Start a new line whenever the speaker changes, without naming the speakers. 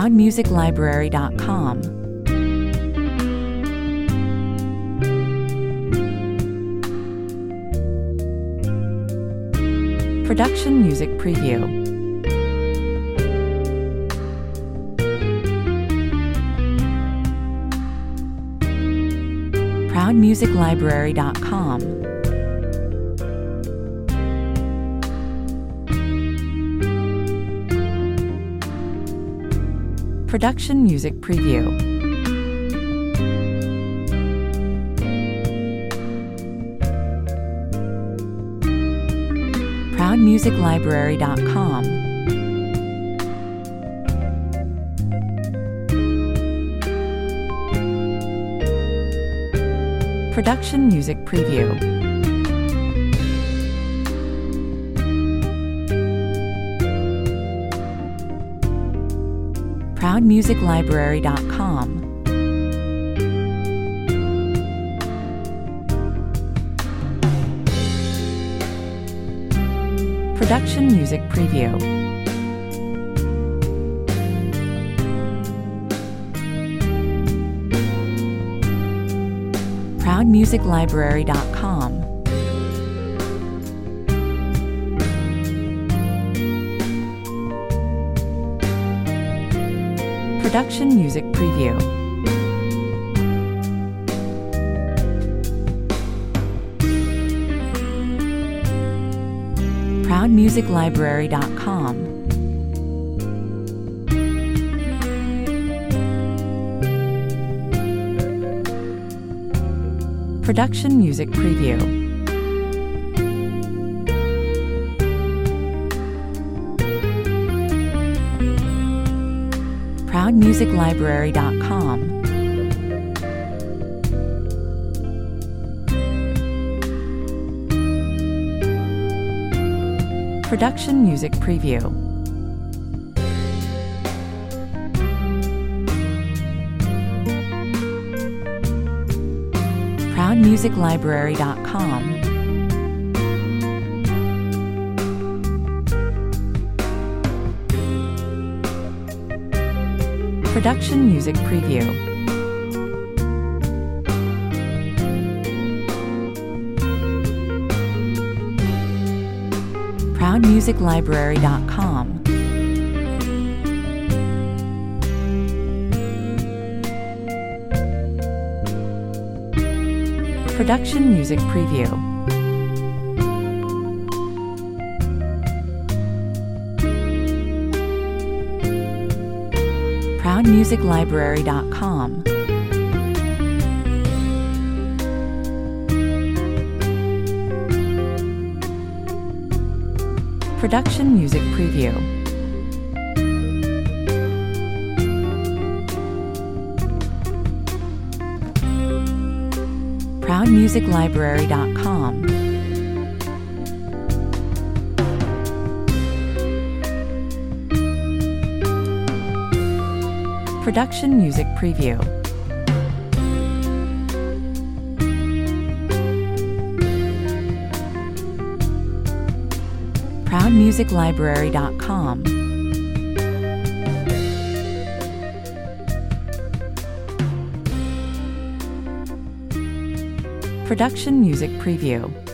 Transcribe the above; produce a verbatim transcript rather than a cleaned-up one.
proud music library dot com. Production Music Preview. proud music library dot com. Production Music Preview. proud music library dot com. Production Music Preview. proud music library dot com. Production Music Preview. proud music library dot com. Production Music Preview. proud music library dot com. Production Music Preview. proud music library dot com. Production Music Preview. proud music library dot com. Production Music Preview. proud music library dot com. Production Music Preview. proud music library dot com. Production Music Preview. proud music library dot com. Production Music Preview. proud music library dot com. Production Music Preview.